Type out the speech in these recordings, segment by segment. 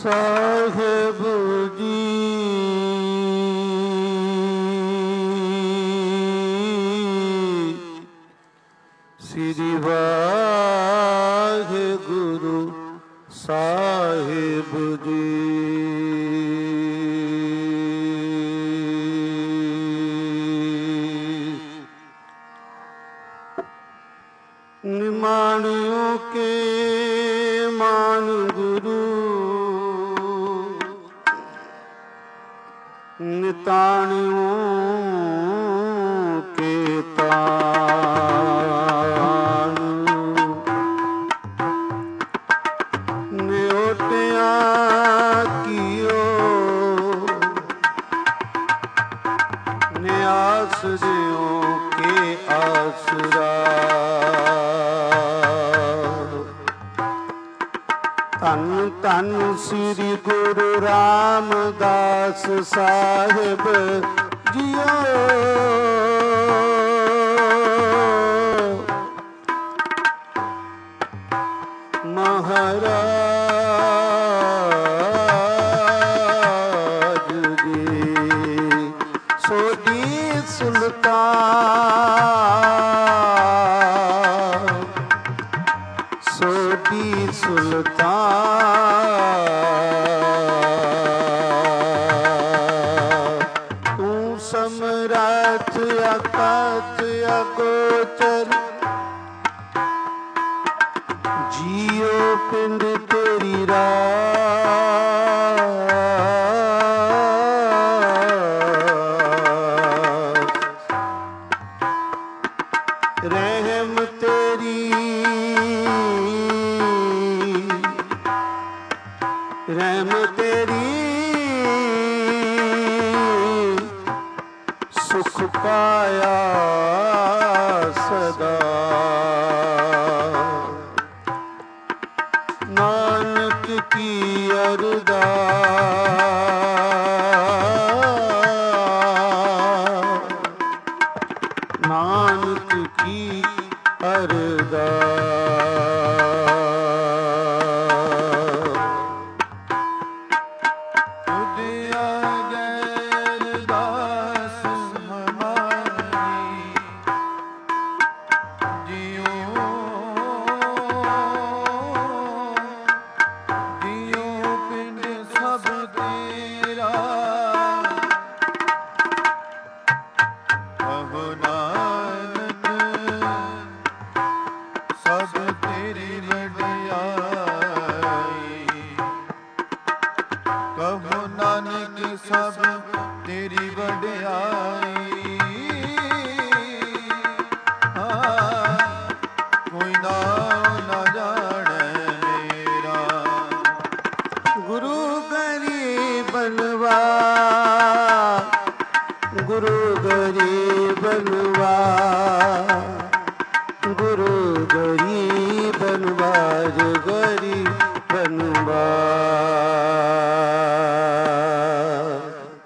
ਸਾਹਿਬ ਜੀ। ਸ੍ਰੀ ਵਾਹਿਗੁਰੂ ਸਾਹਿਬ ਜੀ। निमाणियों के मान गुरु, निताणियों के तान, न्योटिया कियो न्यास दियो के आसरा। ਧੰਨ ਧੰਨ ਸ੍ਰੀ ਗੁਰੂ ਰਾਮਦਾਸ ਸਾਹਿਬ ਜੀਓ। ਮਹਾਰਾਜ ਜੀ ਸੋਢੀ ਸੁਲਤਾਨ, ਸੋਢੀ ਸੁਲਤਾਨ, ਤੂੰ ਸਮਰੱਥ ਅਕਥ ਅਗੋਚਰ, ਜੀਓ ਪਿੰਡ ਤੇਰੀ ਰਾਸ, ਰਹਿਮ ਤੇਰੀ ਰਹਿਮ ਤੇਰੀ ਸੁਖ ਪਾਇਆ ਸਦਾ। ਨਾਨਕ ਕੀ ਅਰਦਾਸ, ਨਾਨਕ ਕੀ ਅਰਦਾਸ। ਸਭ ਤੇਰੀ ਵਡਿਆਈ, ਕੋਈ ਨਾ ਜਾਣੈ ਮੇਰਾ। ਗੁਰੂ ਗਰੀਬਨਵਾਜ, ਗੁਰੂ ਗਰੀਬਨਵਾਜ, ਗੁਰੂ ਗਰੀਬਨਵਾਜ, ਗਰੀਬਨਵਾਜ।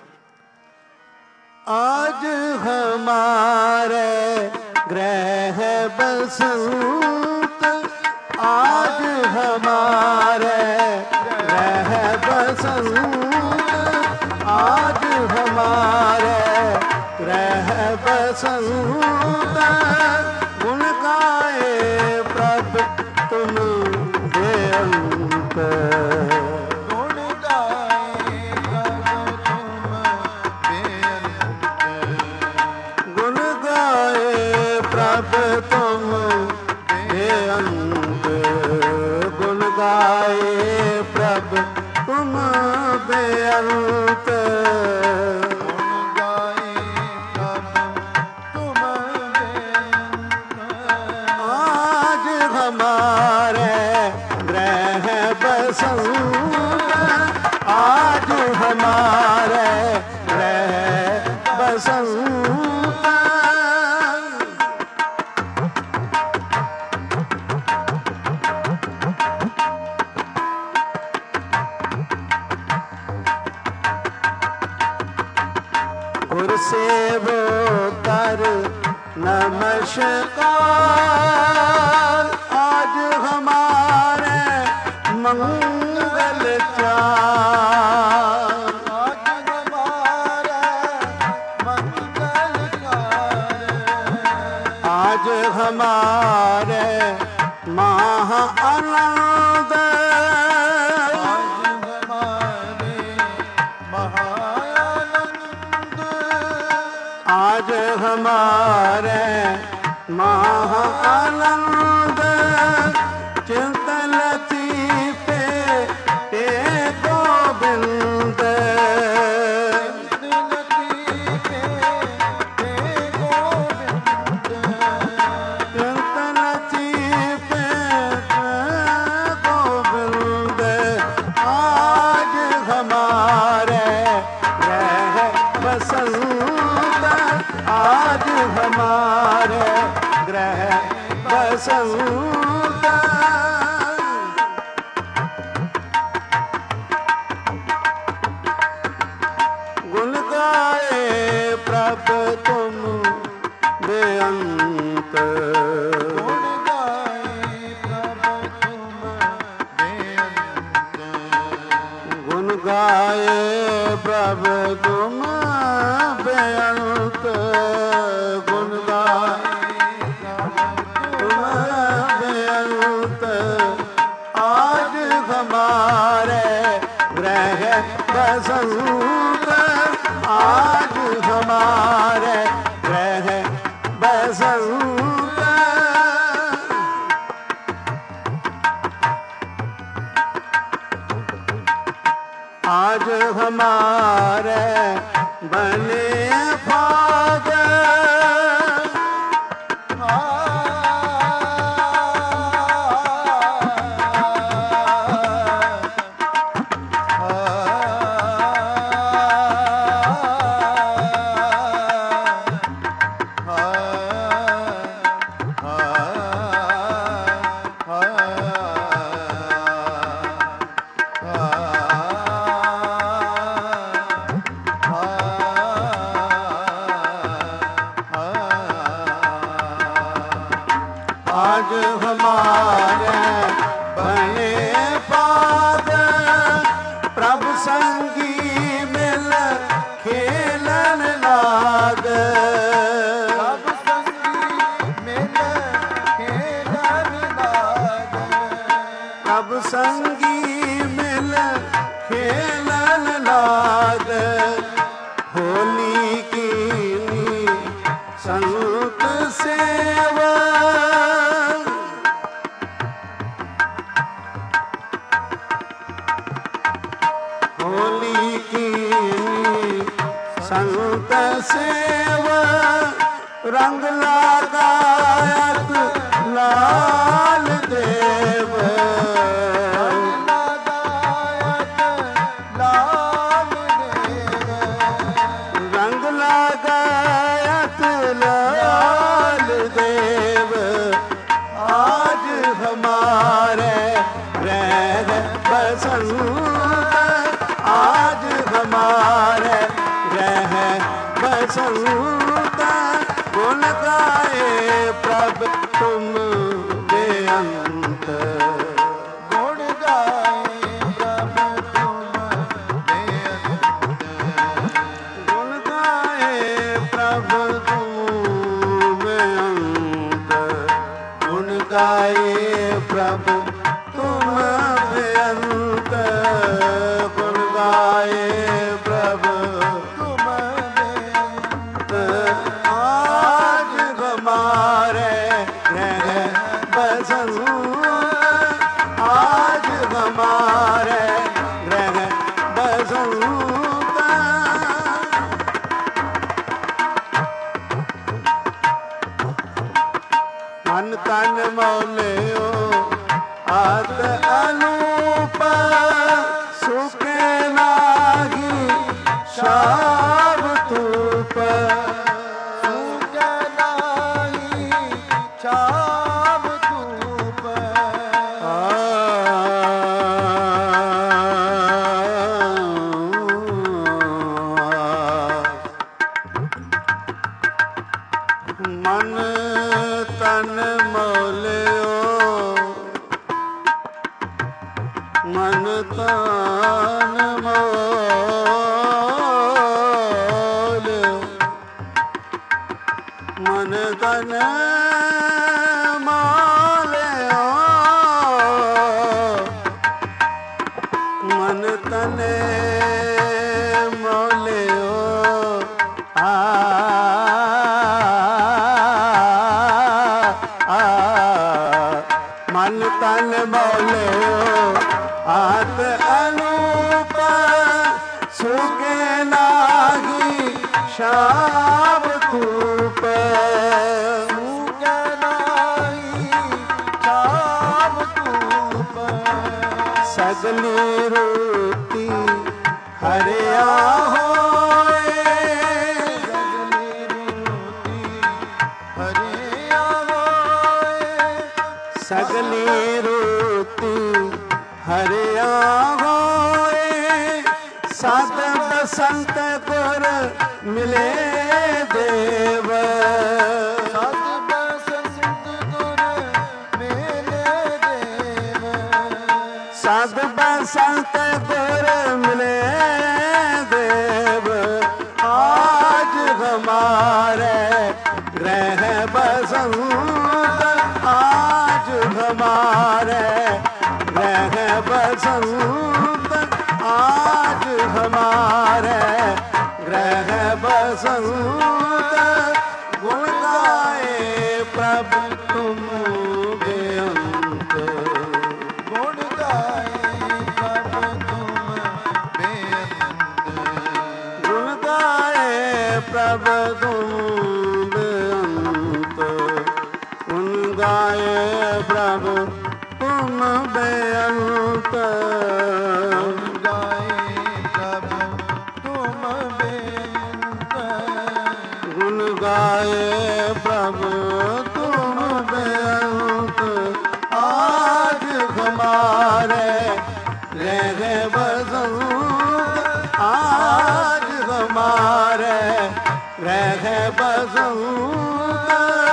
आज हमारे ग्रह बसंत, आज हमारे ग्रह बसंत, आज हमारे ग्रह बसंत। गुण गाए प्रभ तुम बेअंत, तुम बेअंत। गुण गाए प्रभ तुम बेअंत, गुण गाए प्रभ तुम बेअंत। आज हमारे ग्रह बसंत, आज हमारे ग्रह बसंत। गुरसेवो कर नमस्कार, आज हमारे मंगल चार। आज हमारे महा आनंद चिंतन पे गोविंद हमारे ग्रह बसंत गुण गाए प्रभु तुम बेअंत गुण गाए प्रभु तुम बेअंत गुण गाए प्रभु तुम बेअंत बसंत आज हमारे ग्रह बसंत आज हमारे बने फादर आज हमारे बने पाद प्रभु संगी मिल खेलन लाग प्रभु संगी मिल खेलन लाग प्रभु संगी मिल खेलन लाग होली की संत सेवा होली की संत सेवा रंग लगायत लाल देव रंग लगायत लाल देव आज हमारे रह बसंत आज हमारे रह बसंत गुण गाए प्रभु तुम बेअंत गुण गाए प्रभु तुम बेअंत गुण गाए प्रभु तुम बेअंत गुण गाए प्रभु तुम बेअंत गुण गाए प्रभु तुम बेअंत आज हमारे रह बसंत आज हमारे रह बसंत मन तन मौलियो आत अनूप सुखे नागी शाब तूप सुजनाई छाव धूप मन तन मौलियो मन तन मौलियो मन तन मौलियो मन तन मौलियो ਸ਼ਾਮ ਧੂਪ ਸੂਕੇ ਨਾਹੀ ਛਾਵ ਧੂਪ ਸਗਲੀ ਰੋਟੀ ਹਰਿਆ ਹੋਏ ਸਗਲੀ ਰੋਟੀ ਹਰਿਆ ਹੋਏ ਸਗਲੀ ਰੋਟੀ ਹਰਿਆ ਹੋਏ ਸਤ ਬਸੰਤ ਗੁਰ ਮਿਲੇ ਦੇਵ ਸਤ ਬਸੰਤ ਗੁਰ ਮਿਲੇ ਦੇਵ ਸਤ ਬਸੰਤ ਗੁਰ ਮਿਲੇ देव आज हमारे ग्रह बसंत आज हमारे ग्रह बसंत आज हमारे ग्रह बसंत गुण गाए प्रभु तुम बेअंत ਗੁਣ ਗਾਏ ਪ੍ਰਭ ਤੁਮ ਬੇਅੰਤ गुण गाए प्रभ तुम बेअंत गुण गाए प्रभ तुम बेअंत ਗੁਣ ਗਾਏ ਪ੍ਰਭ ਤੁਮ ਬੇਅੰਤ गुण गाए प्रभ तुम बेअंत आज हमारे रह बसंत आज हमारे रह बसंत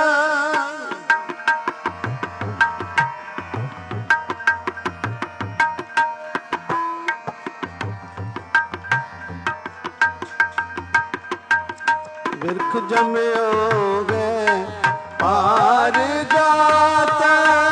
बिरख जम्योगे पार जाता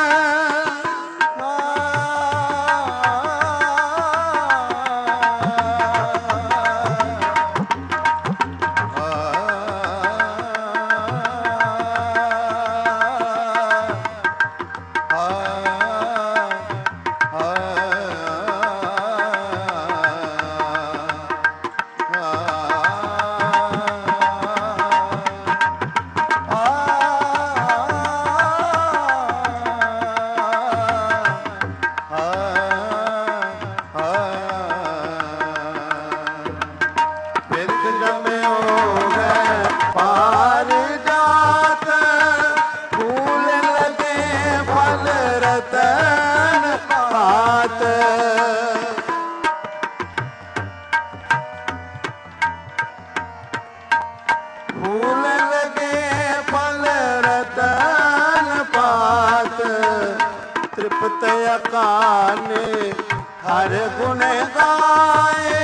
ਤ੍ਰਿਪਤ ਅਕਾਨੇ ਹਰ ਗੁਣ ਗਾਏ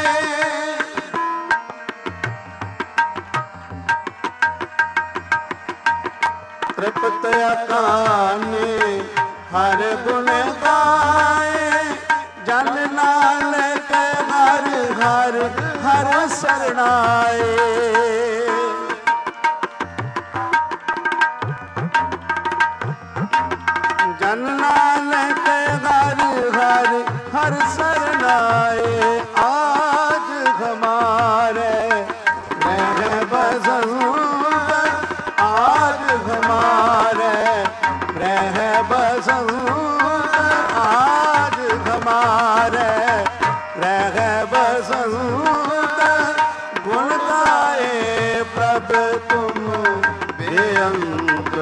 ਤ੍ਰਿਪਤ ਅਕਾਨੇ ਹਰ ਗੁਣ ਗਾਏ ਜਨ ਨਾਨਕ ਹਰ ਹਰ ਹਰ ਸਰਣਾਏ जन नानक हर हर हर सरनाए आज हमारे रह बसंत आज हमारे रह बसंत आज हमारे रह बसंत गुण गाए प्रभ तुम बेअंत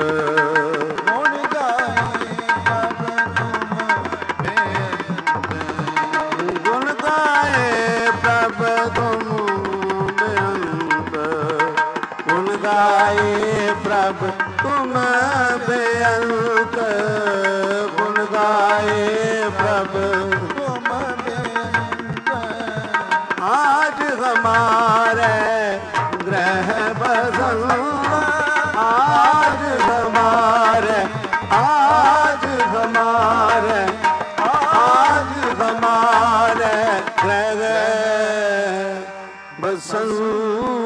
गाए प्रभ तुम बेअंत गुण गाए प्रभ ਤੁਮ ਬੇਅੰਤ आज हमारे ग्रह बसंत आज हमारे आज हमारे आज हमारे ग्रह बसंत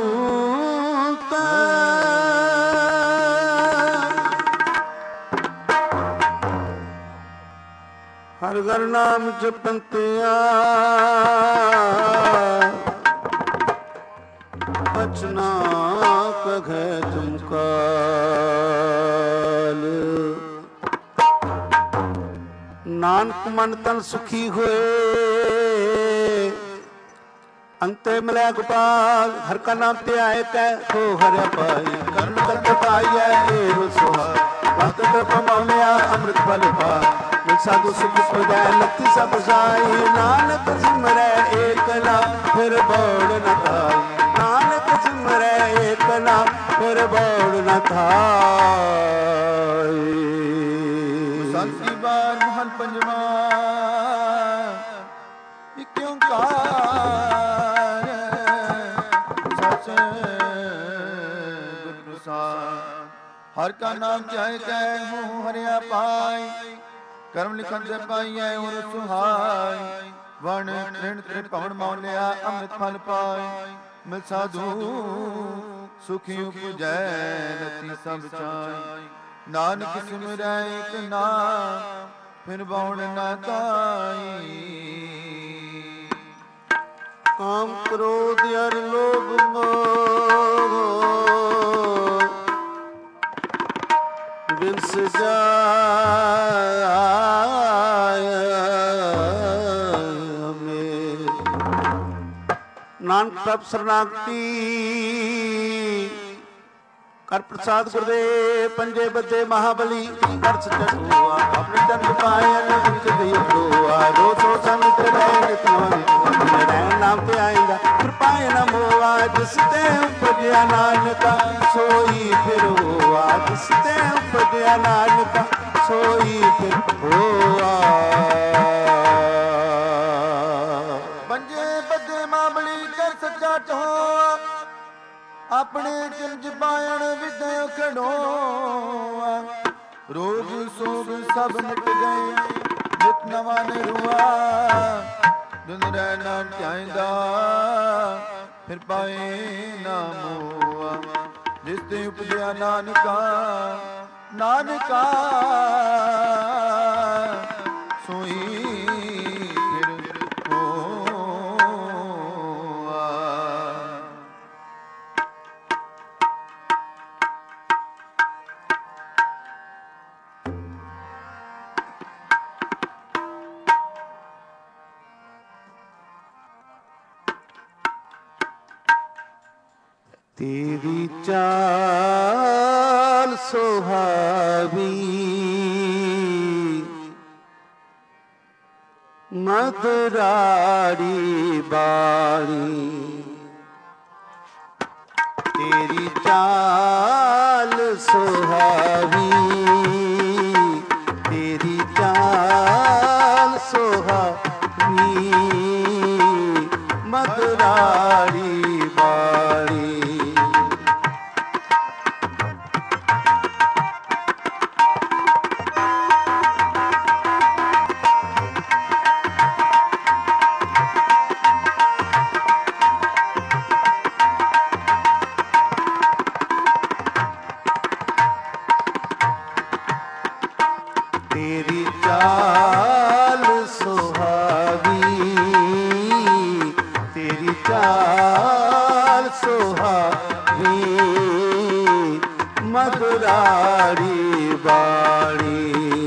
हर घर नाम जपंतिया बचना ਨਾਨਕ ਮਨ ਤਨ ਸੁਖੀ ਹੋਏ। ਅੰਤੇ ਮਿਲਿਆ ਗੋਪਾਲ ਹਰ ਕਾ ਨਾਮ ਧਿਆਏ ਕੈ ਹੋ ਹਰਿ ਪਾਈ। ਕਰਨ ਕਰਤ ਪਾਈਐ ਏਵ ਸੁਹਾਈ। ਭਗਤ ਕਿਰਪਾ ਮੌਲਿਆ ਅੰਮ੍ਰਿਤ ਫਲ ਪਾਈ। ਮਿਲ ਸਾਧੂ ਸੁਖ ਪੁਜੈ ਲਖੀ ਸਭ ਸਾਈ। ਨਾਨਕ ਸਿਮਰੈ ਏਕ ਨਾਮ ਫਿਰ ਬੋੜ ਨ ਥਾਈ। ਨਾਨਕ ਸਿਮਰੈ ਏਕ ਨਾਮ ਫਿਰ ਬੋੜ ਨ ਥਾਈ। ਸੰਤੀ ਬਾਰ ਮਹਲ ਪੰਜਵਾ ਇਕ ਓੰਕਾਰ ਸਚ ਗੁਰ ਪ੍ਰਸਾਦ। ਹਰ ਕਾ ਨਾਮ ਧਿਆਏ ਕੈ ਮੂੰਹ ਹਰਿਆ ਪਾਈ। ਕਰਮ ਲਿਖਨ ਤੇ ਪਾਈਐ ਔਰ ਸੁਹਾਈ। ਵਣ ਤ੍ਰਿਣ ਤ੍ਰਿਭਵਨ ਮੌਲਿਆ ਅੰਮ੍ਰਿਤ ਫਲ ਪਾਈ। ਮਿਲ ਸਾਧੂ ਸੁਖੀ ਉਪਜੈ ਰਤੀ ਸਭ ਚਾਈ। ਨਾਨਕ ਸਿਮਰੈ ਏਕ ਨਾਮ ਫਿਰ ਬਉੜ ਨ ਤਾਈ। ਕਾਮ ਕ੍ਰੋਧ ਅਰ ਲੋਭ ਮੋਹ ਬਿਨਸ ਜਾਇ ਹਮੇ। ਨਾਨਕ ਪ੍ਰਭ ਸਰਨਾਗਤੀ ਕਰ ਪ੍ਰਸਾਦ ਗੁਰਦੇਵ। ਪੰਜੇ ਬੱਦੇ ਮਹਾਬਲੀ ਕਰਸ ਚਟੂਆ। ਆਪਣੇ ਚੰਦ ਪਾਇਨ ਵਿੱਚ ਗਈ ਦੋਆ। ਰੋ ਸੋ ਸੰਤਰ ਲੈ ਨਿਤ ਨਵੇਂ ਰਹਿ ਨਾਮ ਤੇ ਆਇਂਦਾ ਕਿਰਪਾਇ ਨ ਮੋਆ। ਜਿਸ ਤੇ ਉਪਜਿਆ ਨਾਨਕਾ ਸੋਈ ਫਿਰ ਹੋਆ। ਜਿਸ ਤੇ ਉਪਜਿਆ ਨਾਨਕਾ ਸੋਈ ਫਿਰ ਹੋਆ। ਪੰਜੇ ਬੱਦੇ ਮਾਬਲੀ ਕਰ ਸੱਚਾ ਢੋਆ। ਆਪਣੇ ਚਿੰਜ ਪਾਇਣ ਵਿਦਿਆ ਖੜੋਆ। ਰੋਗ ਸੋਗ ਸਭ ਮਿਟ ਗਏ ਨਿਤ ਨਵਾਂ ਨਿਰੂਆ। ਦਿਨ ਰਹਿ ਨਾ ਧਿਆਇਂਦਾ ਫਿਰ ਪਾਏ ਨਾ ਮੋਆ। ਜਿਸ ਤੇ ਉਪਜਿਆ ਨਾਨਕਾ ਨਾਨਕਾ ਸੋਈ ਫਿਰ ਹੋਆ। ਤੇਰੀ ਚਾਲ ਸੁਹਾਵੀ ਮਧੁਰਾੜੀ ਬਾਣੀ। ਤੇਰੀ ਚਾਲ ਸੁਹਾਵੀ ਤੇਰੀ ਚਾਲ ਸੁਹਾਵੀ ਮਧੁਰਾੜੀ ਬਾਣੀ। ਤੇਰੀ ਚਾਲ ਸੁਹਾਵੀ ਤੇਰੀ ਚਾਲ ਸੁਹਾਵੀ ਮਧੁਰਾੜੀ ਬਾਣੀ।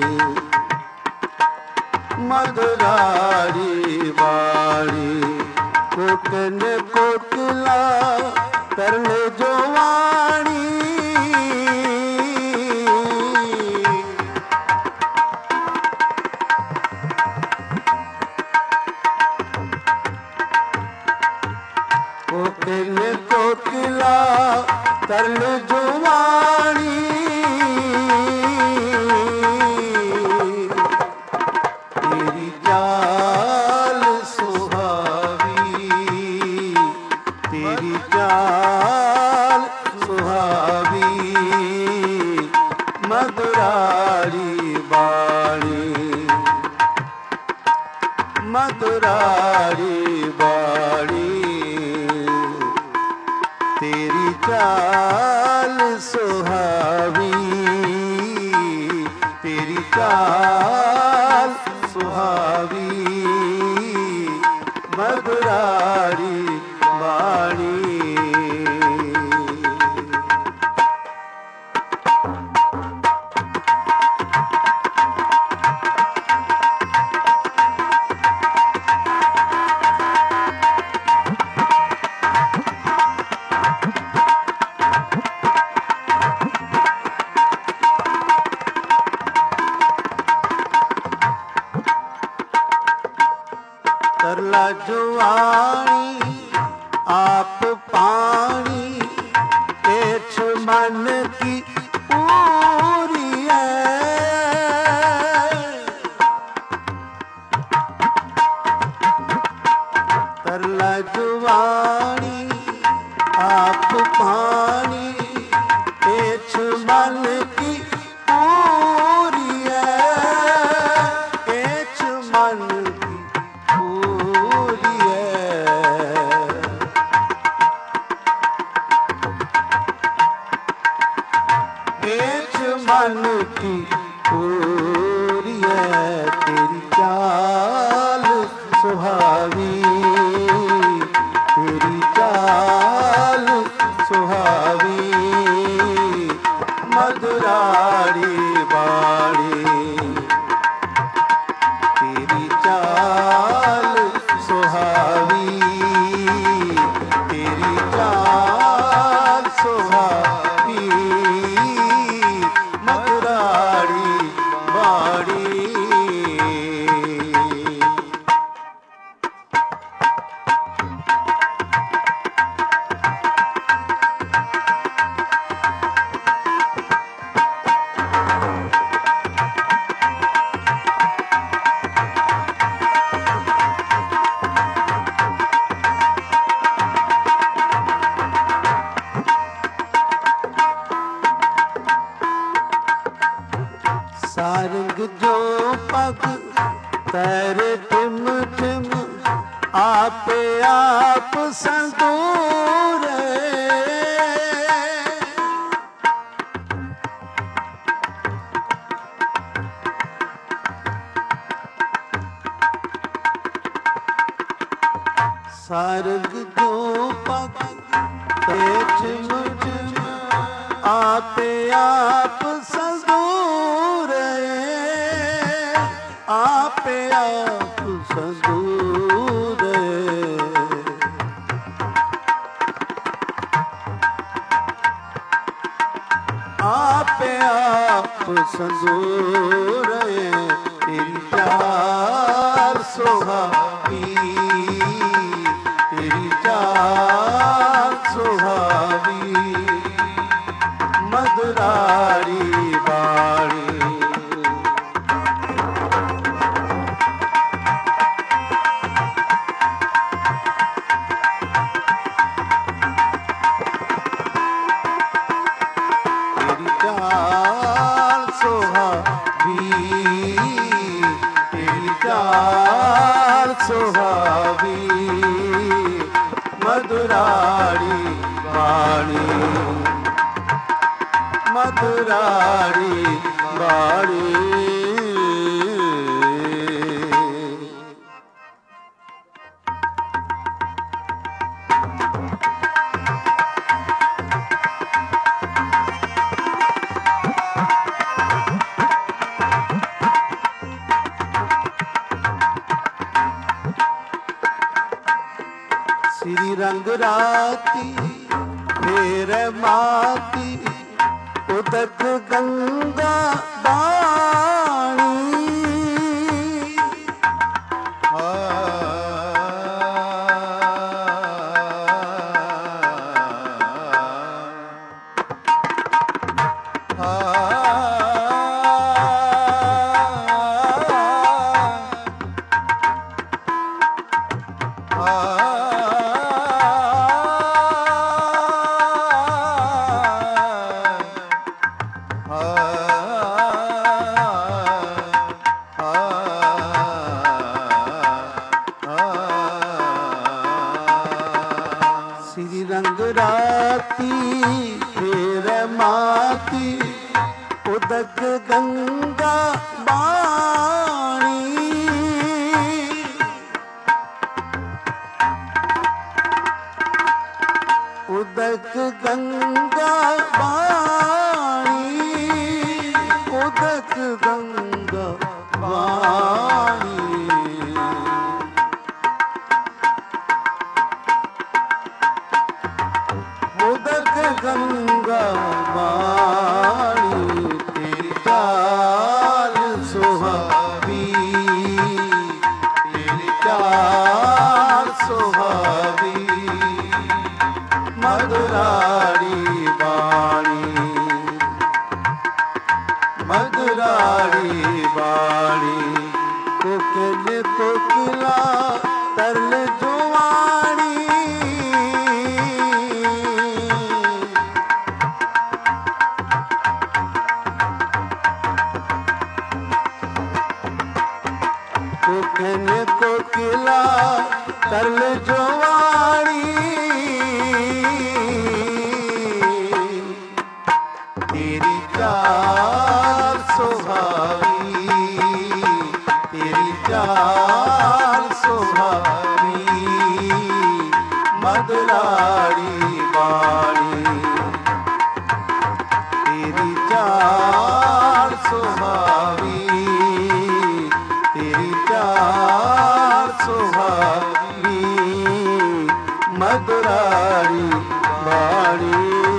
ਮਧੁਰਾੜੀ ਬਾਣੀ। ਕੋਕਨ ਕੋਕਲਾ ਕਰਨ ਜੋ ਵਾਣੀ। ਕੋਕਿਲ ਕੋਕਿਲਾ ਤਰਲ ਜੁਵਾਣੀ। ਤੇਰੀ ਚਾਲ ਸੁਹਾਵੀ ਤੇਰੀ ਚਾਲ ਸੁਹਾਵੀ ਮਧੁਰਾੜੀ ਬਾਣੀ। ਮਧੁਰਾੜੀ ਬਾਣੀ। ਤੇਰੀ ਚਾਲ ਸੁਹਾਵੀ ਤੇਰੀ ਚਾਲ ਸੁਹਾਵੀ ਮਧੁਰਾੜੀ ਬਾਣੀ। तरला जुवानी आप पानी एछ मन की पूरी है, एछ मन की पूरी है। एछ मन की पूरी है, तेरी चाल सुहावी, तेरी चाल सुहावी, मधुरारी बाड़ी, तेरी चाल सुहावी, तेरी चाल सुहावी, मधुरारी बाड़ी। सारंग जो पग तैरे टिम टिम, आपे आप संदूरे। सारंग जो पग तैरे टिम टिम, आपे आप संदूरे, आपे आप संदूरे। आपे आप संदूरे, तेरी चाल सुहावी, तेरी चाल सुहावी, मधुरारी बाड़ी। तेरी चाल सुहावी, तेरी चाल सुहावी, मधुरारी बाड़ी, मधुरारी बाड़ी। श्री रंग राती फेर माती, उदक गंगा बाणी। श्री रंग राती फेर माती, उदक गंगा बाणी। उदक गंगा बाणी, उदक गंगा बाणी। उदक गंगा बाणी, तेरी चाल सुहावी, तेरी चाल सुहावी, मधुरारी बाणी, मधुरारी बाणी। कोकिल कोकिला तरल जुआ ਮਦਰਾੜੀ ਬਾਣੀ ਤੇਰੀ ਚਾਲ ਸੁਹਾਵੀ ਤੇਰੀ ਚਾਲ ਸੁਹਾਵੀ ਮਦਰਾੜੀ ਬਾਣੀ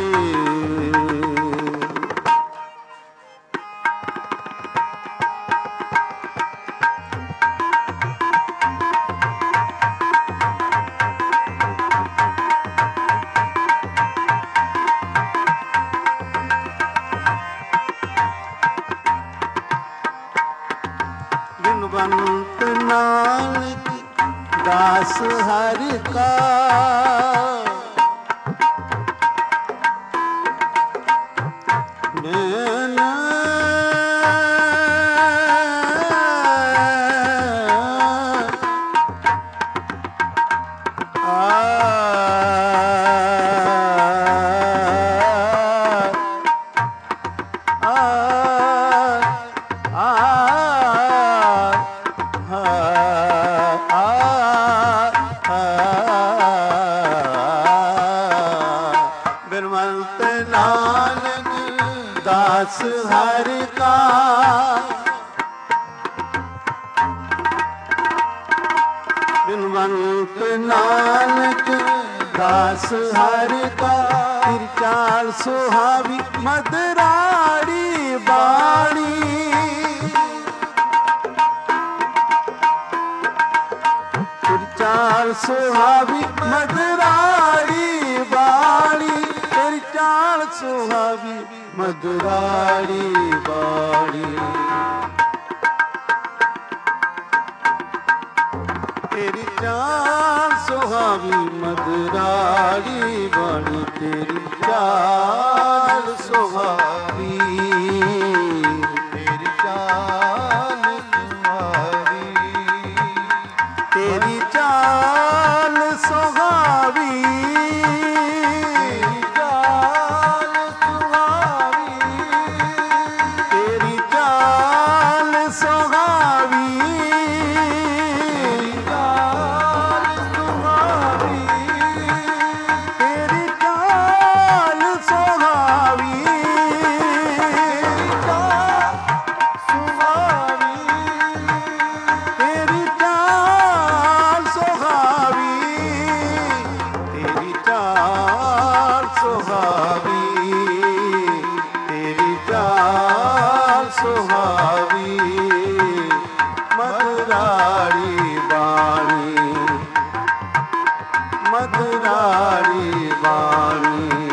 ਬਿਨਵੰਤ ਨਾਨਕ ਦਾਸ ਹਰਿ ਕਾ ਨੈਣ ਬਿਨਵੰਤ ਨਾਨਕ ਦਾਸ ਹਰਿ ਕਾ ਬਿਨਵੰਤ ਨਾਨਕ ਦਾਸ ਹਰਿ ਕਾ ਤੇਰੀ ਚਾਲ ਸੁਹਾਵੀ ਮਦਰਾੜੀ ਬਾਣੀ ਤੇਰੀ ਚਾਲ ਸੁਹਾਵੀ ਮਦਰਾੜੀ ਬਾਣੀ ਤੇਰੀ ਚਾਲ ਸੁਹਾਵੀ ਮਦਰਾੜੀ ਬਾਣੀ ਤੇਰੀ ਚਾਲ ਸੁਹਾਵੀ ਮਦਰਾੜੀ ਬਾਣੀ ਤੇਰੀ ਚਾਲ ਸੁਹਾਵੀ ਤੇਰੀ ਚਾਲ ਸੁਹਾਵੀ ਤੇਰੀ ਚਾਲ ਸੁਹਾਵੀ ਤੇਰੀ ਚਾਲ ਸੁਹਾਵੀ ਤੇਰੀ ਚਾਲ ਸੁਹਾਵੀ ਤੇਰੀ ਚਾਲ ਸੁਹਾਵੀ ਤੇਰੀ ਚਾਲ ਸੁਹਾਵੀ ਤੇਰੀ ਚਾਲ ਸੁਹਾਵੀ ਮਦਰਾੜੀ ਬਾਣੀ ਮਦਰਾੜੀ ਬਾਣੀ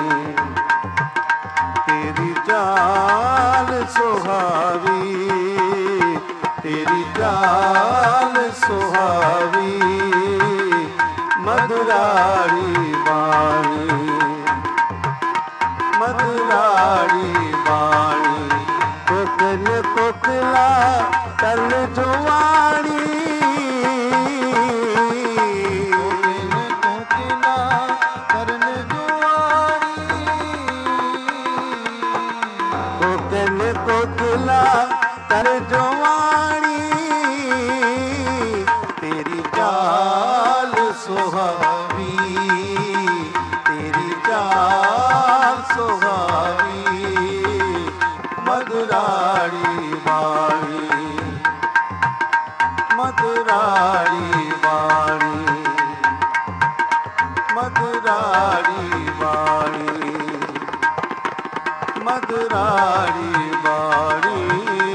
ਤੇਰੀ ਚਾਲ ਸੁਹਾਵੀ ਤੇਰੀ ਚਾਲ ਸੁਹਾਵੀ ਮਦਰਾੜੀ ਬਾਣੀ ਮਦਰਾੜੀ ਬਾਣੀ ਕੋਕਲ ਕੋਕਲਾ ਤਲ ਜਵਾਨੀ ਕੋਕਲ ਕੋਕਲਾ ਤਰ ਜਵਾਨੀ ਤੇਰੀ ਚਾਲ ਸੁਹਾਵੀ ਤੇਰੀ ਚਾਲ ਸੁਹਾਵੀ ਮਦਰਾੜੀ ਬਾਣੀ ਮਦਰਾੜੀ ਬਾਣੀ ਮਦਰਾੜੀ ਬਾਣੀ ਮਦਰਾੜੀ ਬਾਣੀ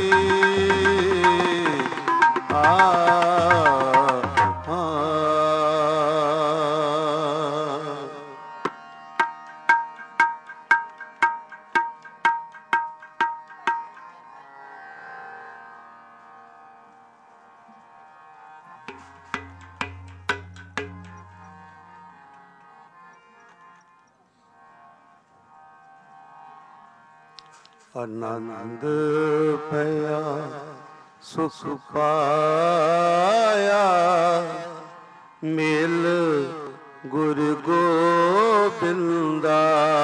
ਆਨੰਦ ਪਿਆ ਸੁਖ ਪਾਇਆ ਮਿਲ ਗੁਰ ਗੋਬਿੰਦਾ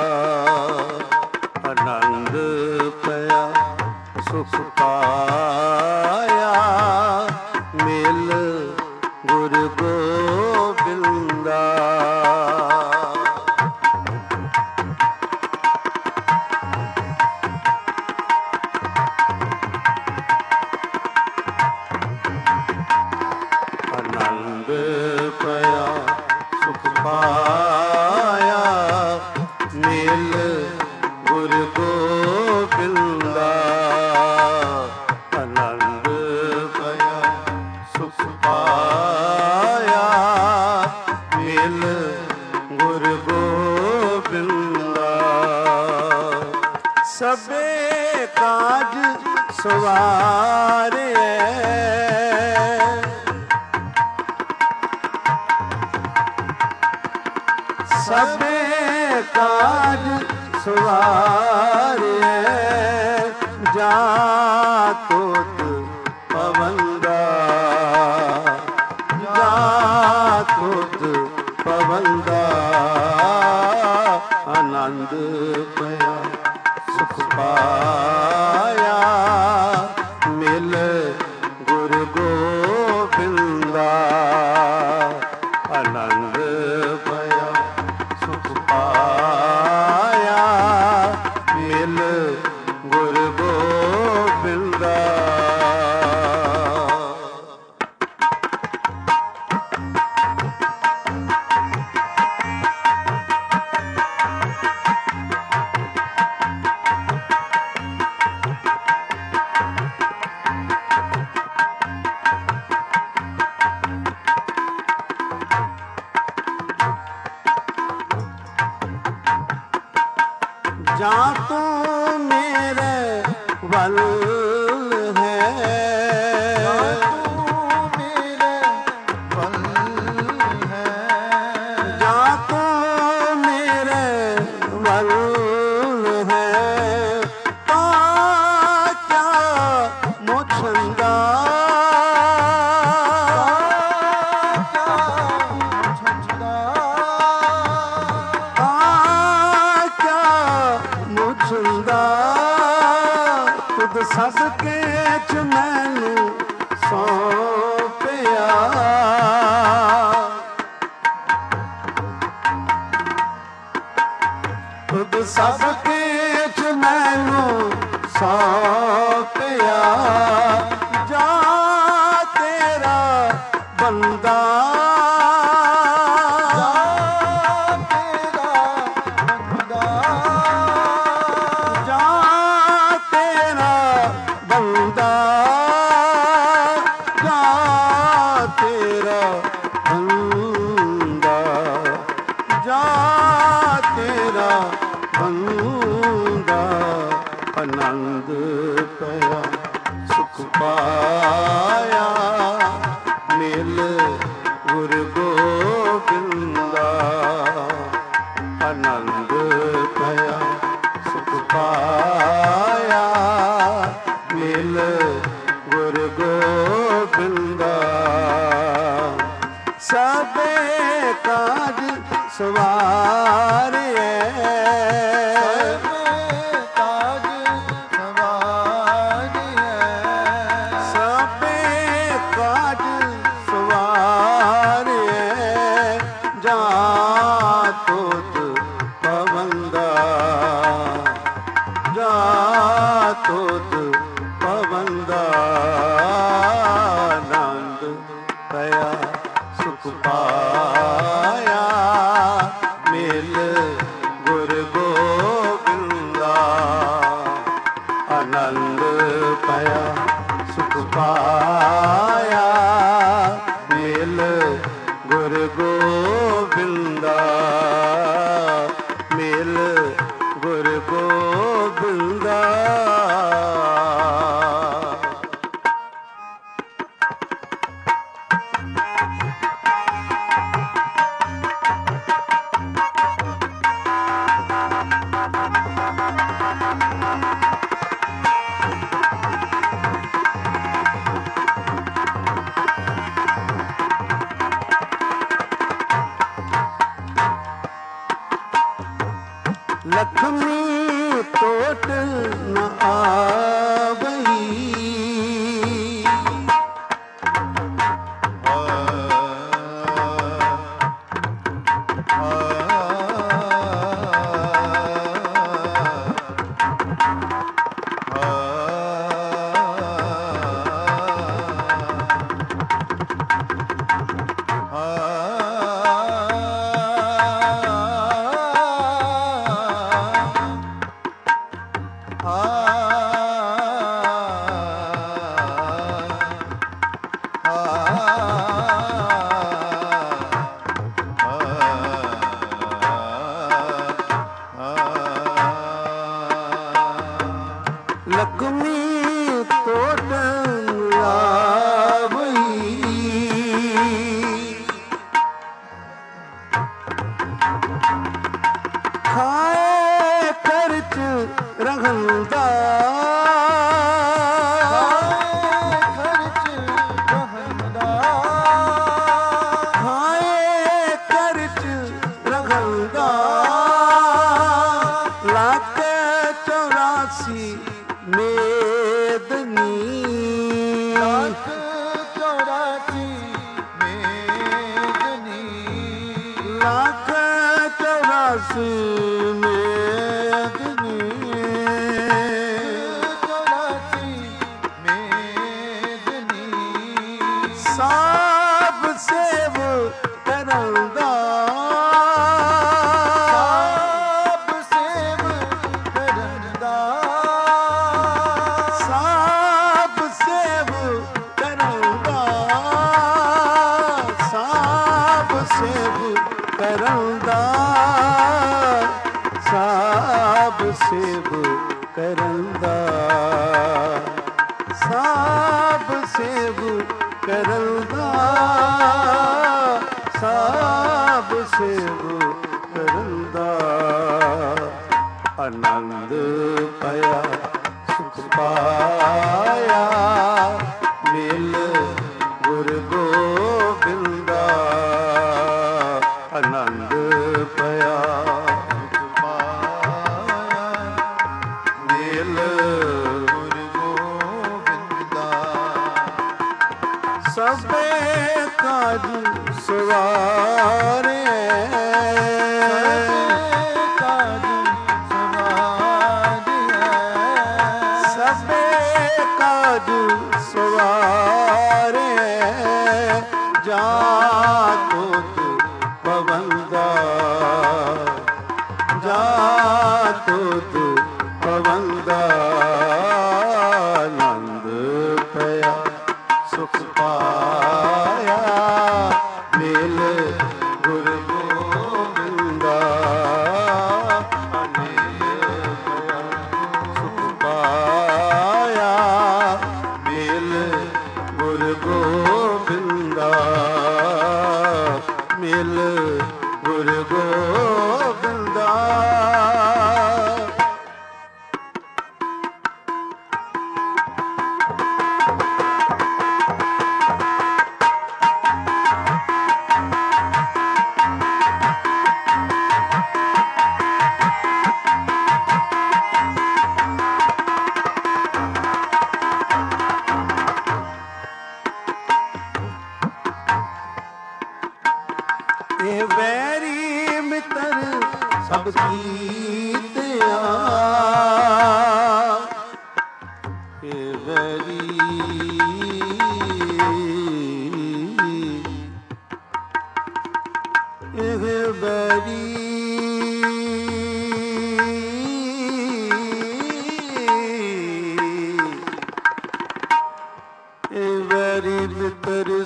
ਆਨੰਦ ਪਿਆ ਸੁਖ ਪਾਇਆ ਮਿਲ ਗੁਰ ਗੋਬਿੰਦਾ ਮਿਲ ਗੁਰ ਗੋਬਿੰਦਾ। ਸਭੇ ਕਾਜ ਸਵਾਰਿਐ ਸਭੇ ਕਾਜ ਸਵਾਰਿਐ ਜਾ ਤੁਧ ਪਵੰਦਾ ਜਾ ਤੁਧ ਪਵੰਦਾ। ਆਨੰਦ ਪਿਆ ਸੁਖ ਪਾਇਆ ਮਿਲ ਗੁਰ ਗੋਬਿੰਦਾ। ਆਨੰਦ ਪਿਆ ਸੁਖ ਪਾਇਆ ਮਿਲ ਗੁਰ ਗੋਬਿੰਦਾ। ਜਾਂ ਤੂੰ ਮੇਰੇ ਵੱਲ ਹੈ ਜਾਂ ਤੂੰ ਮੇਰੇ ਵੱਲ ਹੈ ਤਾਂ ਕਿਆ ਮੁਛੰਦਾ ਤੁਧ ਸਦਕੇ ਚ ਮੈਨੂੰ ਸੌਂਪਿਆ। ਤੁਧ ਸਦਕੇ ਚ ਮੈਨੂੰ ਸੌਂਪਿਆ। ਜਾ ਤੇਰਾ ਬੰਦਾ ਆਨੰਦ ਪਿਆ ਸੁਖ ਪਾਇਆ ਮਿਲ ਗੁਰ ਗੋਬਿੰਦਾ। ਆਨੰਦ ਪਿਆ ਸੁਖ ਪਾਇਆ ਮਿਲ ਗੁਰ ਗੋਬਿੰਦਾ। ਸਭੇ ਕਾਜ ਸਵਾਰਿਐ ਤੁਧ ਪਵੰਦਾ। ਆਨੰਦ ਪਿਆ ਸੁਖ ਪਾਇਆ ਮਿਲ ਗੁਰ ਗੋਬਿੰਦਾ। ਆਨੰਦ ਪਿਆ ਸੁਖ ਪਾਇਆ ਮਿਲ ਗੁਰ ਗੋਬਿੰਦਾ। ਮਿਲ ਗੁਰ ਗੋਬਿੰਦਾ। ਲਖਮੀ ਟੋਟ ਨ ਆਵਈ ਖਾਏ ਖਰਚ ਰਹਿੰਦਾ ਆਨੰਦ ਪਾਇਆ ਸੁਖ ਪਾਇਆ ਮਿਲ ਗੁਰ ਗੋਬਿੰਦਾ ਆਨੰਦ ਪਾਇਆ ਸੁਖ ਪਾਇਆ ਮਿਲ ਗੁਰ ਗੋਬਿੰਦਾ ਸਭੇ ਕਾਜ ਸਵਾਰੇ ਇਹ ਵੈਰੀ ਮਿੱਤਰ ਸਭ ਕੀਤਿਆ ਇਹ ਵੈਰੀ ਇਹ ਵੈਰੀ ਇਹ ਵੈਰੀ ਮਿੱਤਰ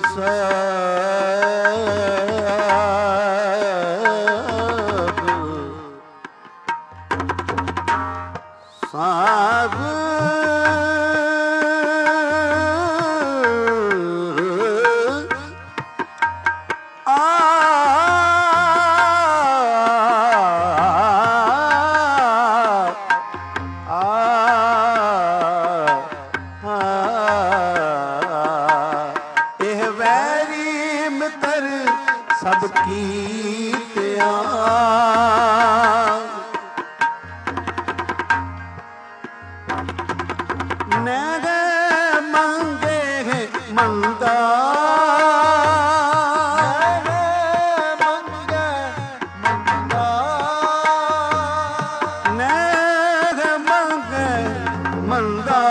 ਸਭ ਕੀਤਿਆ ਨਗ ਮੰਗੇ ਮੰਦਾ ਨਗ ਮੰਗੇ ਮੰਦਾ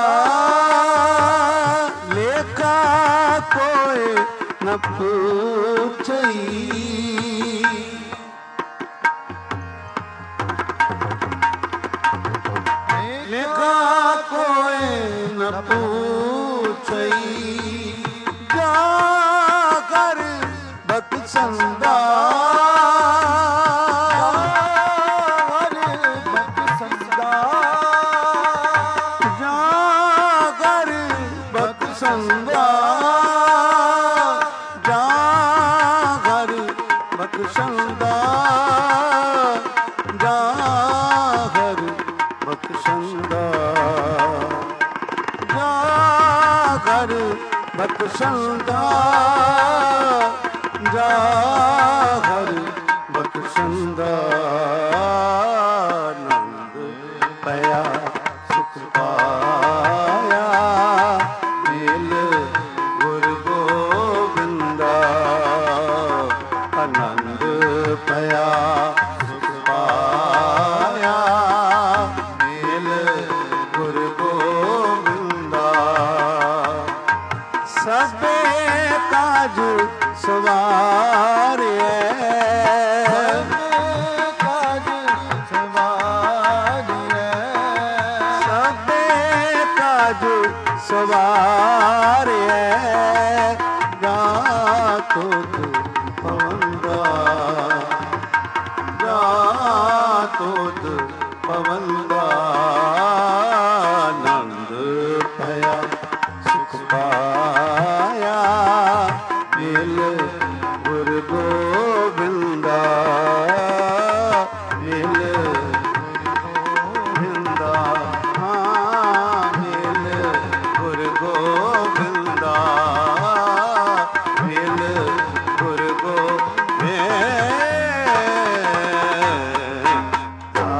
ਲੇਖਾ ਕੋਈ ਨ ਪੁੱਛਈ ਲੇਖਾ ਕੋਈ ਨ ਪੁੱਛਈ ਜਾ ਕਰ ਬਖਸ਼ੰਦਾ ਜਾ ਕਰ ਬਖਸ਼ੰਦਾ ਬਖਸ਼ੰਦਾ ਜਾ ਬਖਸ਼ੰਦਾ ਜਾ ਹਰਿ ਬਖਸ਼ੰਦਾ ਆਨੰਦ ਪਿਆ ਸੁਖ ਪਾਇਆ ਮਿਲ ਗੁਰ ਗੋਬਿੰਦਾ ਆਨੰਦ ਪਿਆ ਸੁਖ ਪਾਇਆ ਮਿਲ ਗੁਰ ਗੋਬਿੰਦਾ ਸਭੇ ਕਾਜ ਸਵਾਰਿਐ ਸਵਾਰਿਐ ਗਾ ਤੁਧ ਪਵੰਦਾ ਗਾ ਤੁਧ ਪਵੰਦਾ ਆਨੰਦ ਭਇਆ ਸੁਖ ਪਾਇਆ ਮਿਲ ਗੁਰ ਗੋਬਿੰਦਾ ਮਿਲ ਗੋਬਿੰਦਾ ਗੋਬਿੰਦਾ ਮਿਲ ਗੁਰ ਗੋਬਿੰਦਾ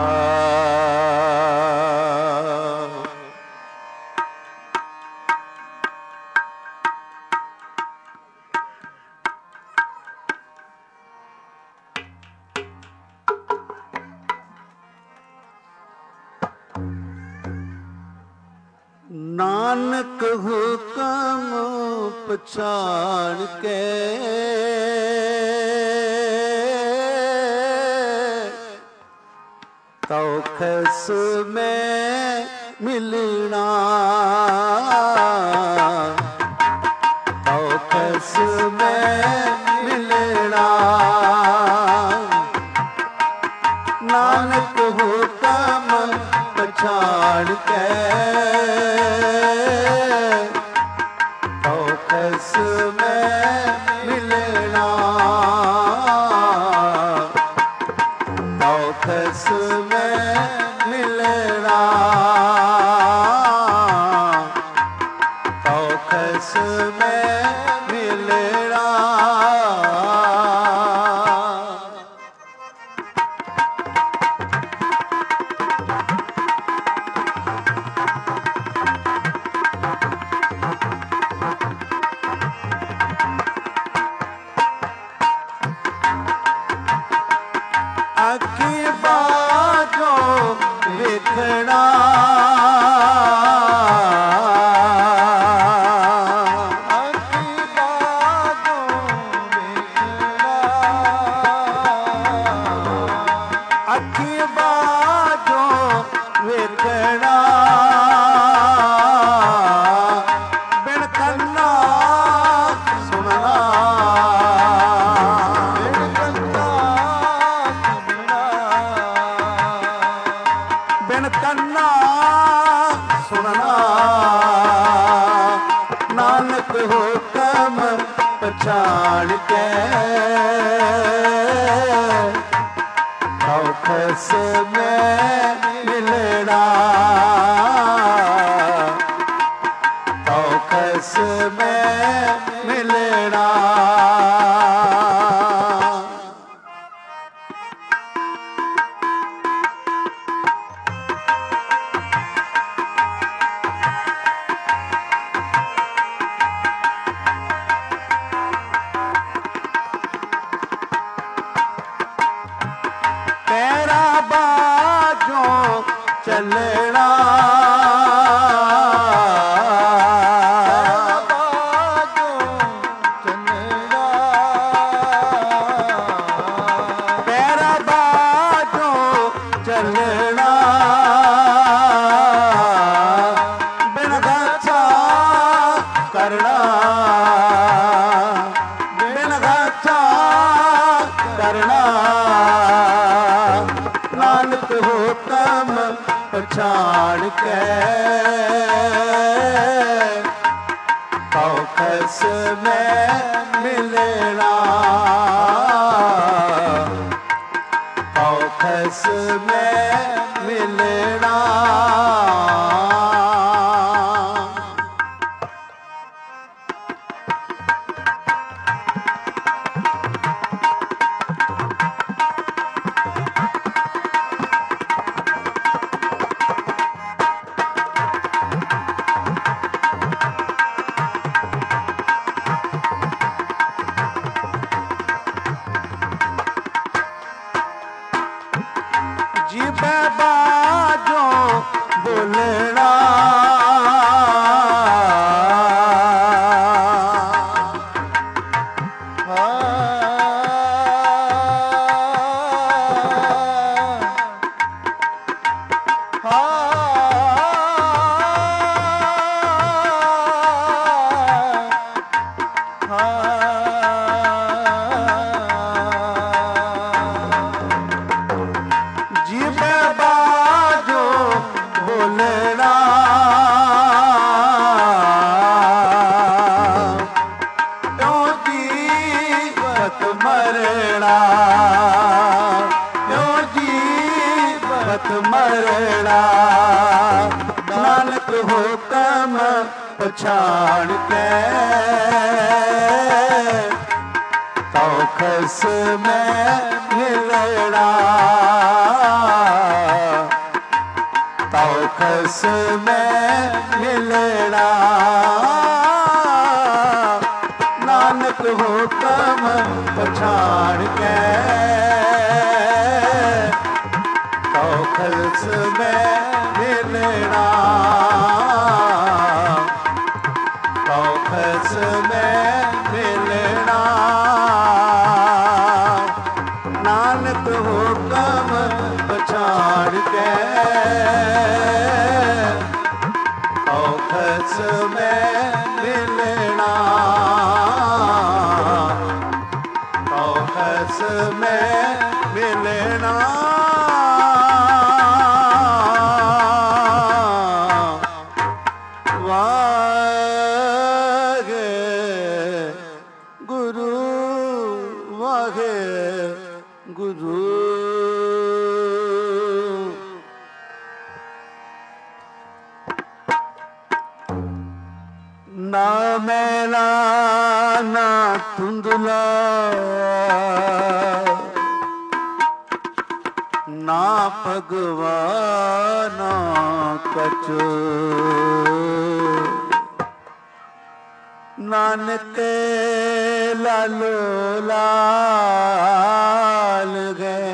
ਨਾਨਕ ਹੁਕਮ ਪਛਾਣ ਕੇ ਤਉ ਖਸ ਮੈਂ ਮਿਲਣਾ ਤਉ ਖਸ ਮੈਂ ਮਿਲਣਾ ਨਾਨਕ ਹੁਕਮ ਪਛਾਣ ਕੇ ਕਸ ਮੈਂ ਮਿਲਣਾ ਤਉ ਕਸ ਮੈਂ ਮਿਲਣਾ ਤਉ ਕਸ ਮੈਂ ਮਿਲਣਾ ਅੱਖੀ ਬਾਝੋਂ ਵੇਖਣਾ ਅੱਖੀ ਬਾਝੋਂ ਵੇਖਣਾ ਅੱਖੀ ਬਾਝੋਂ ਵੇਖਣਾ ਬਿਨ ਕੰਨਾ ਸੁਣਨਾ ਬਿਨ ਕੰਨਾ ਸੁਣਨਾ ਨਾਨਕ ਹੁਕਮ ਪਛਾਣ ਕੇ ਤਉ ਖਸ ਮੈਂ ਮਿਲਣਾ ਤਉ ਖਸ ਮੈਂ ਮਿਲਣਾ ਪੈਰਾ ਬਾਝੋਂ ਚੱਲਣਾ ਪੈਰਾ ਬਾਝੋਂ ਚੱਲਣਾ ਬਿਨ ਗਾਛਾ ਕਰਨਾ ਬਿਨ ਗਾਛਾ ਕਰਨਾ ਨਾਨਕ ਹੁਕਮ ਪਛਾਣ ਕੇ ਤਉ ਖਸ ਮੈਂ ਮਿਲਣਾ ਤਉ ਖਸ ਮੈਂ ਮਿਲਣਾ जीपे बाजो बोलना नानक हुकम पछाड़ के तो खस में मिलना तो खस में मिलना नानक हुकम पछाड़ के खल्स में मिलना तो खल्स में मिलना नानक हुकम पछाड़ के तो खल्स में मिलना तो खल्स में मिलना ना मैला ना धुंधला ना भगवान कछ नानक लालो लाल गए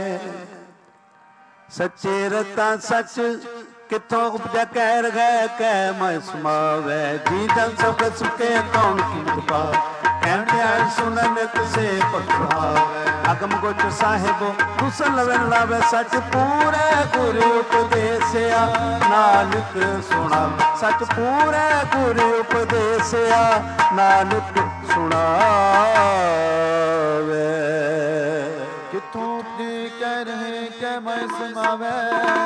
सच्चे रता सच किथों उपजा कैर गए कै मैं समावे जी जन सब सुखे कौन की कृपा कहते आए सुनन से पखवावे अगम गोच साहिबो दुसन लवन लावे सच पूरे गुरु उपदेसिया नानक सुना सच पूरे गुरु उपदेसिया नानक सुनावे किथों उपजे कह रहे कै मैं समावे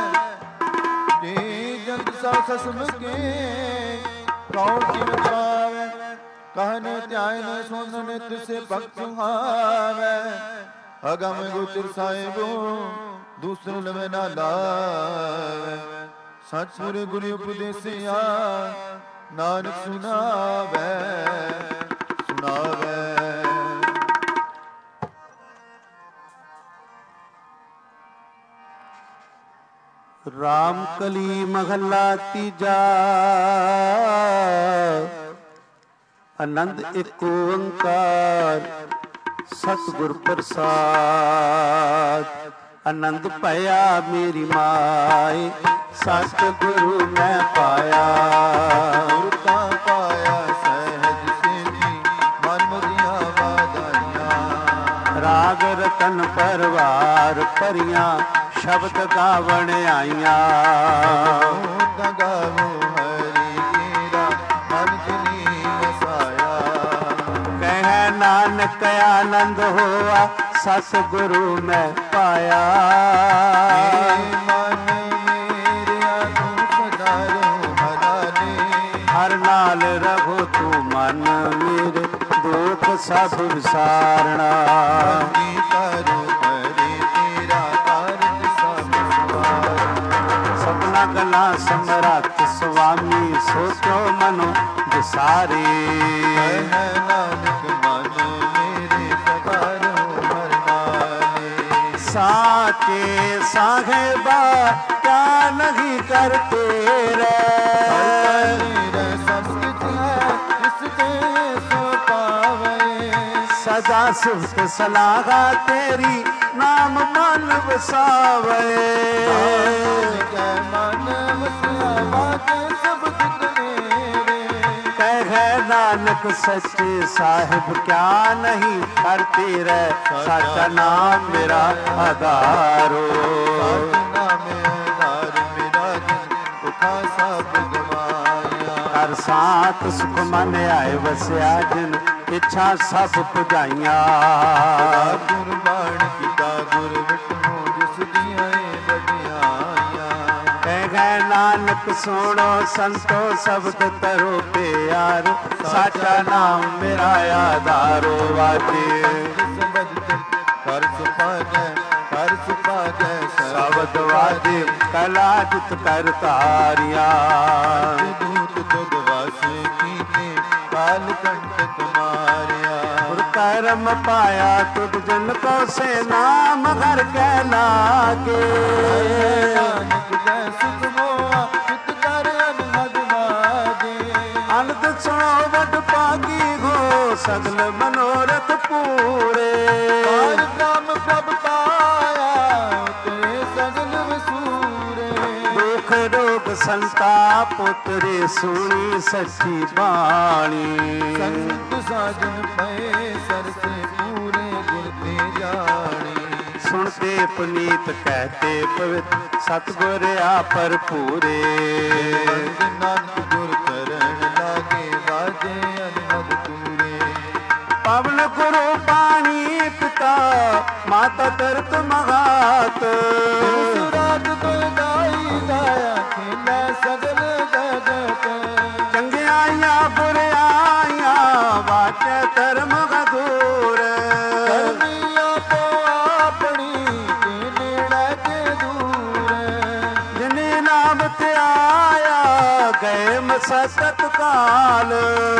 जंत सा खसम के कौन की बतावे कहने त्याय न सुन नित से भक्त सुहावे अगम गोचर साहिबो दूसर लवे ना लावे सच पूरे गुरु उपदेसिया नानक सुनावे सुनावे राम कली महला तीजा आनंद एक ओंकार सतगुर प्रसाद आनंद पाया मेरी माए सतगुरु मैं पाया गुरु का पाया सहज सिद्धि मन मुदिया वादाइया राग रतन परवार परियां शब्द गावण आईया गावो हरि तेरा मन जिनी वसाया कह नानक आनंद होआ सतगुरु मैं पाया मन मेरा तू सदा रो हराले हर नाल रहो तू मन मेरे दुख सब विसारना करो हरि तेरा सपना गला समरथ स्वामी सोचो मनो विसारे नानक मन मेरे सदा रो हरनाले साचे साहेबा क्या नहीं करते रे संस्कृत है इसके सो पावे सद जा सिफत सलाहा तेरी नाम मन वसावे कह नानक सच्चे साहिब क्या नहीं करते रह साचा नाम मेरा आधारो हर साथ सुख मन आए वसिया जिन इच्छा सब पुजाइया गुरबाण किता गुर विष्णु जिस दिया बड़ियाया कह नानक सुनो संतो शब्द तरो प्यार साचा नाम मेरा आधारो वाजे कर सुपागे शब्द वाजे कला जित कर तारिया काल कंठ तुम्हारिया कर्म पाया तुझ जन को से नाम घर के लागे अनंत सुनो वड पागी हो सगल मनोरथ पूरे राम प्रभ पाया तेरे सगल वसूरे दुख रोग संताप उतरे सुनी सच्ची बाणी संत साजन पे सर से पूरे गुर ते जानी सुनते पुनीत कहते पवित्र सतगुर पर पूरे नानक गुर करण लागे बाजे अनहद पूरे पवन गुरु पानी पिता माता तरत मगात सगल जगत चंगियाइया बुराइया वाचे धर्म गदूर करनिया तो अपनी के नेड़े के दूर जिन्हें नाम ते आया गए मसकत काल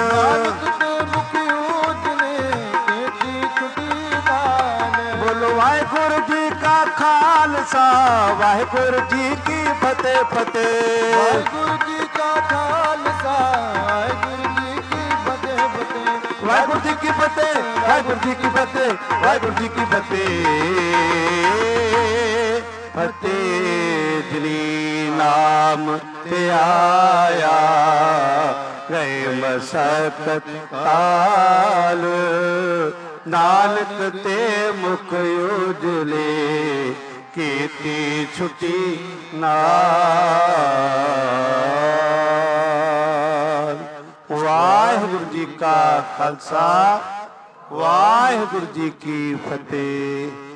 बोलो वाहिगुरु जी का खालसा वाहिगुरु जी की फतेह फतेह वाहिगुरु जी का खालसा वाहिगुरु जी की फतेह फतेह वाहिगुरु जी की फतेह वाहिगुरु जी की फतेह वाहिगुरु जी की फतेह फतेह जिनी नाम ते आया गए मसकत काल नानक ते मुख उजले कीती छुटी नाल वाहिगुरु जी का खालसा वाहिगुरु जी की फतेह।